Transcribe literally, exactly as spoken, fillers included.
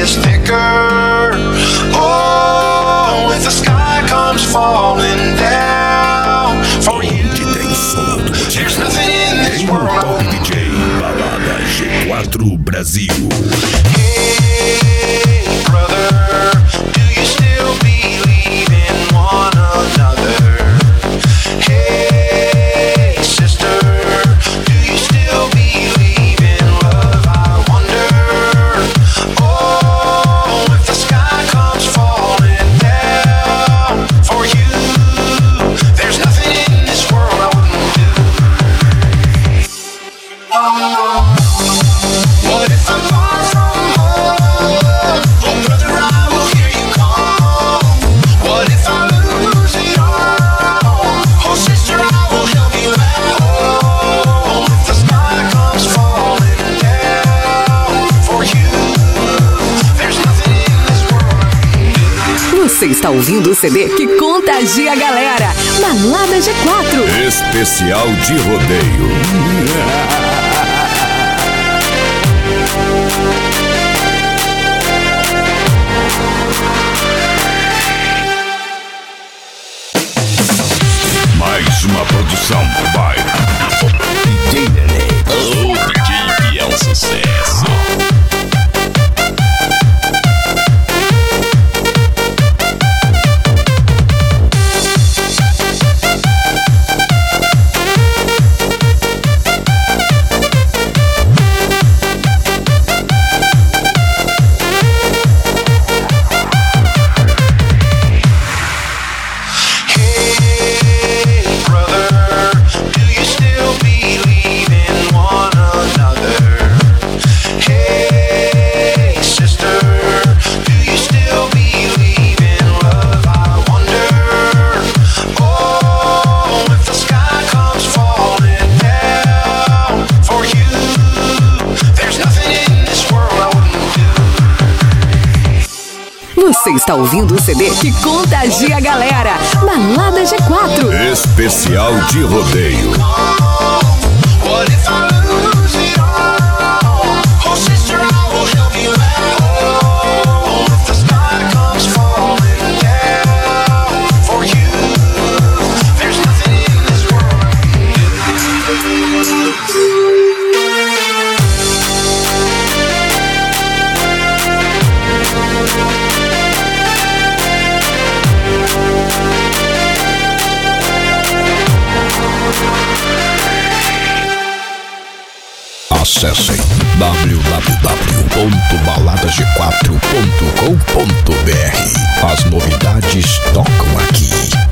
is thicker. Oh, if the sky comes falling down for you, there's nothing in this world. Top D J Balada G quatro Brasil. Hey, brother, do you still believe in one another? Hey, sister, do you still believe in love? I wonder. Oh, if the sky comes falling down for you, there's nothing in this world I wouldn't do. Oh, what if I'm far from home? Oh, brother, I will hear you call. What if I lose it all? Oh, sister, I will help you out. Oh, if the sky comes falling down for you, there's nothing in this world. Você está ouvindo o C D que contagia a galera. Balada G quatro. Especial de rodeio. Mais uma produção by D J Nenê. O D J que é um sucesso. Você está ouvindo o C D que contagia a galera. Balada G quatro. Especial de rodeio. What if I lose it all? Oh, sister, I will help you out. Oh, if the sky comes falling down for you, there's nothing in this world I can do. Acessem w w w ponto balada g quatro ponto com ponto b r. As novidades tocam aqui.